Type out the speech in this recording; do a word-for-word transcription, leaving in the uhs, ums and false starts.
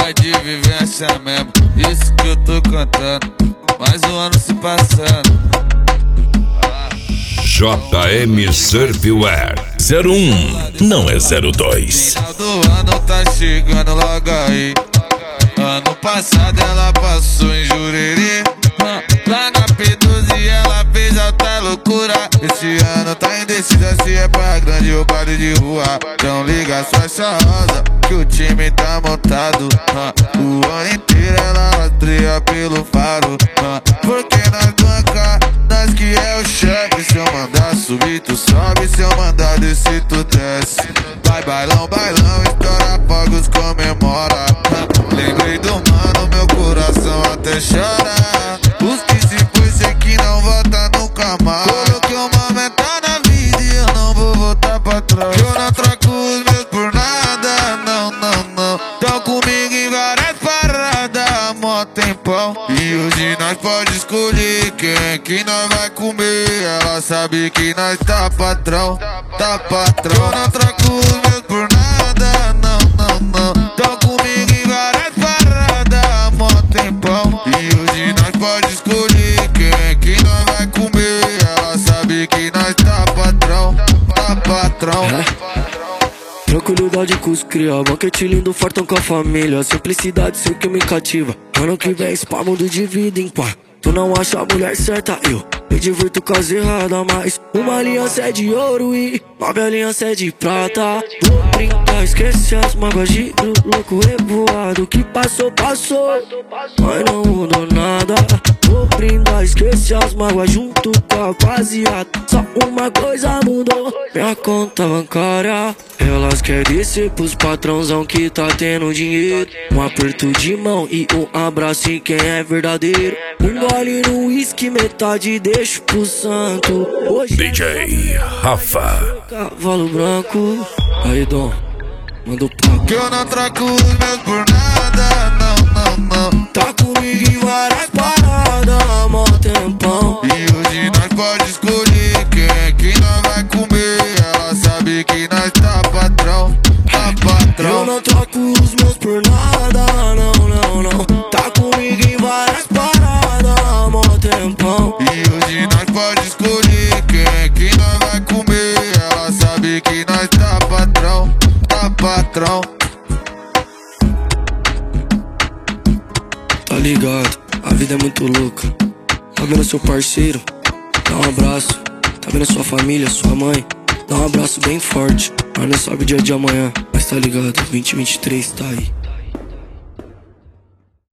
é de vivência mesmo, isso que eu tô cantando. Mais um ano se passando. J M Surfwear zero um, não é zero dois. Final do ano tá chegando logo aí. Ano passado ela passou em Jurerê, lá na P doze ela fez alta loucura. Esse ano tá indecisa se é pra grande ou baile de rua. Então liga sua rosa que o time tá montado. O ano inteiro ela rastreia pelo faro. Porque nós banca, nós que é o chefe. Se eu mandar subir tu sobe, se eu mandar descer tu desce. Vai bailão, bailão, estoura fogos, comemora. Lembrei do mano, meu coração até chora. Os que se foi, sei que não volta nunca mais. Coloquei uma meta na vida e eu não vou voltar pra trás. Eu não troco os meus por nada, não, não, não. Tão comigo em várias paradas há mó tempão. E hoje nós pode escolher quem que nós vai comer. Ela sabe que nós tá patrão, tá patrão. Eu não troco os meus por nada, não, não, não. Tão comigo em várias paradas há mó tempão. E hoje nós pode escolher quem que nós vai comer. Ela sabe que nós tá patrão, tá patrão. É. Tranquilidade com os cria, banquete lindo, fartão com a família. Simplicidade sei que me cativa. Ano que vem spa mundo de vida em paz. Tu não acha a mulher certa, eu me divirto com as erradas. Mas uma aliança é de ouro e nove aliança é de prata. Vou brincar, esquece as mágoas de louco revoado. Que passou, passou, mas não mudou nada. Vou brindar, esquece as mágoas junto com a rapaziada. Só uma coisa mudou, minha conta bancária. Elas querem descer pros patrãozão que tá tendo dinheiro. Um aperto de mão e um abraço em quem é verdadeiro. Um gole no uísque, metade deixo pro santo. Hoje D J Rafa cavalo branco. Aí, Dom, manda o papo. Que eu não troco os meus por nada, não, não, não. Tá comigo em várias paradas há mó tempão. E hoje nós pode escolher quem que nós vai comer. Ela sabe que nós tá patrão, tá patrão. Eu não troco os meus por nada, não, não, não. Tá comigo em várias paradas há mó tempão. E hoje nós pode escolher quem que nós vai comer. Ela sabe que nós tá patrão, tá patrão. Tá ligado, a vida é muito louca. Tá vendo seu parceiro? Dá um abraço. Tá vendo sua família, sua mãe? Dá um abraço bem forte. Mas não sabe o dia de amanhã. Mas tá ligado, vinte e vinte e três tá aí.